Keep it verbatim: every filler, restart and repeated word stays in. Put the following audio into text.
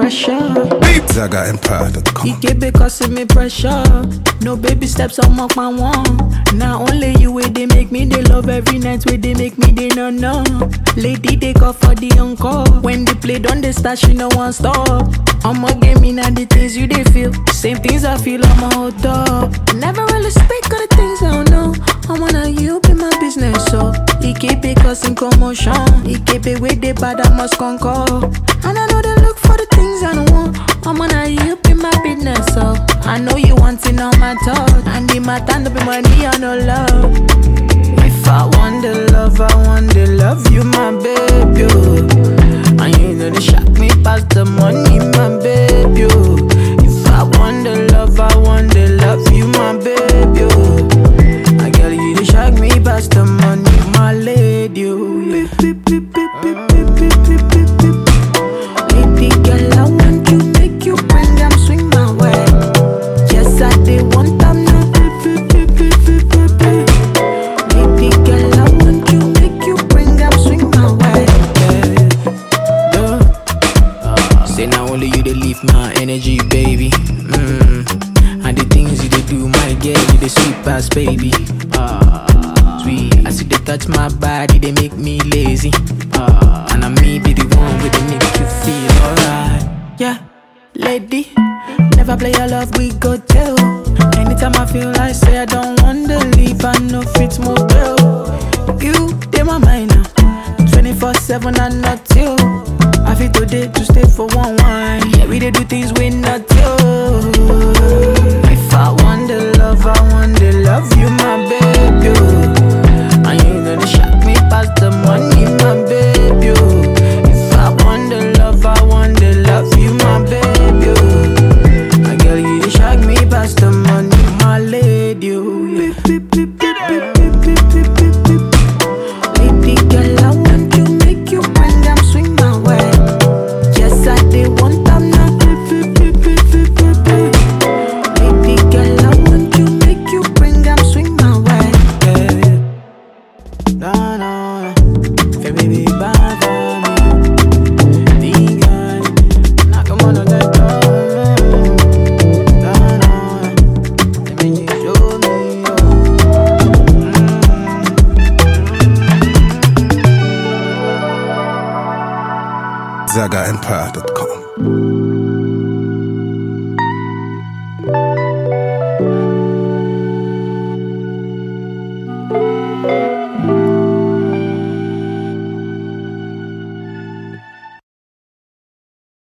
pressure. Zaga Empire dot com. He keep it causing me pressure. No baby steps, I'll mark my one. Now only you way they make me they love every night where they make me they no no. Lady they call for the encore. When they play don't they start she no one stop. I'ma give me now the things you they feel. Same things I feel I'm a hot dog. Never really speak of the things I don't know. I wanna you be my business so. He keep it causing commotion. He keep it with the bad I must conquer. And I know they look for the things I don't want. I'm gonna you be my business so. I know you wanting on my touch. And the matter no be money or no love. If I want the love, I want the love, you my baby. Oh. And you know they shock me past the money, my baby. Oh. If I want the love, I want the love, you my baby. Oh. I girl you they shock me past the money, my lady. Oh. Yeah. Beep, beep, beep, beep, beep, beep, beep, beep, beep. Baby girl, I want you, make you bring them swing my way. Yes, I did want them now. Baby girl, I want you, make you bring them swing my way. Yeah. Uh, say now only you they leave my energy, baby. Mm. And the things you they do, my girl, you they sweet past, baby. Uh, sweet. I see they touch my body, they make me lazy. Uh, and I may be the one with the make you feel alright. Yeah, lady, never play your love, we go tell. Anytime I feel like say I don't want to leave, I know it's more real. You, they my mind now, twenty-four seven and not you. I feel today to stay for one wine. Yeah, we they do things we not you. If I want the love, I want the love, you my baby. And you know they shock me past the money, my baby. If I want the love, I want the love, you my baby. My girl, you they shock me past the money, my lady. Yeah. Beep, beep, beep, beep, beep, beep, beep, beep, beep. Lady girl, I want you, make you bring them swing my way. Yes, I did want them now. Beep, beep, beep, beep, beep, beep, beep. Lady girl, I want you, make you bring them swing my way. Yeah. No, no, no. Baby, bye for me. Vegan, knock 'em on the door. No, no, let me just show me. Zaga Empire dot com.